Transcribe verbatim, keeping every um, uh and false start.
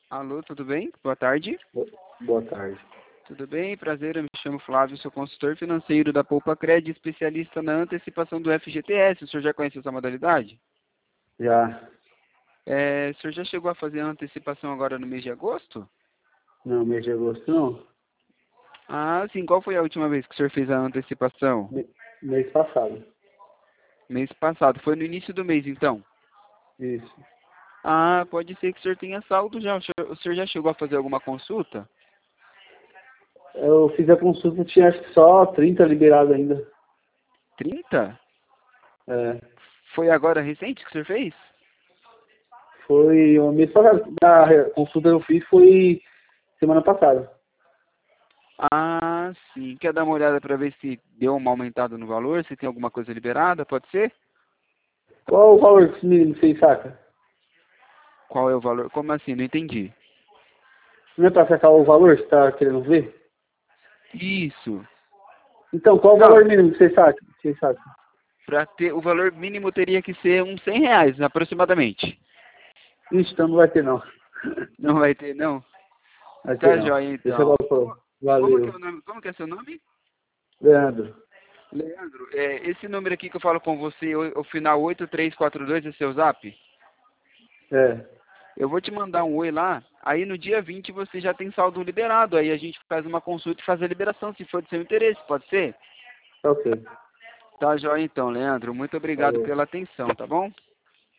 Alô, tudo bem? Boa tarde. Bo- Boa tarde. Tudo bem? Prazer, eu me chamo Flávio, sou consultor financeiro da Poupa Cred, especialista na antecipação do F G T S. O senhor já conhece essa modalidade? Já, É, o senhor já chegou a fazer a antecipação agora no mês de agosto? não, mês de agosto não. Ah, sim. Qual foi a última vez que o senhor fez a antecipação? Me- mês passado. Mês passado. Foi no início do mês, então? Isso. Ah, pode ser que o senhor tenha saldo já. O senhor, o senhor já chegou a fazer alguma consulta? Eu fiz a consulta, tinha acho que só trinta liberado ainda. Trinta? É, Foi agora recente que o senhor fez? foi o mês passado. A consulta que eu fiz foi semana passada. Ah, sim. Quer dar uma olhada para ver se deu uma aumentada no valor, se tem alguma coisa liberada, pode ser? Qual o valor que mínimo que vocês sacam? Qual é o valor? Como assim? Não entendi. Não é pra sacar o valor que você tá querendo ver? Isso. Então, qual o Não, valor mínimo que vocês sacam? Que Vocês sacam? para ter o valor mínimo teria que ser uns cem reais aproximadamente. Ixi, então não vai ter não. Não vai ter, não? Vai ter Tá não. joia, Deixa eu então. falar. Como, como que é Valeu. o nome? Como que é seu nome? Leandro. Leandro, é, esse número aqui que eu falo com você, o, o final oito três quatro dois é seu zap? É, Eu vou te mandar um oi lá, aí no dia vinte você já tem saldo liberado, aí a gente faz uma consulta e faz a liberação, se for do seu interesse, pode ser? tá ok. Tá joia então, Leandro. Muito obrigado Falou. pela atenção, tá bom?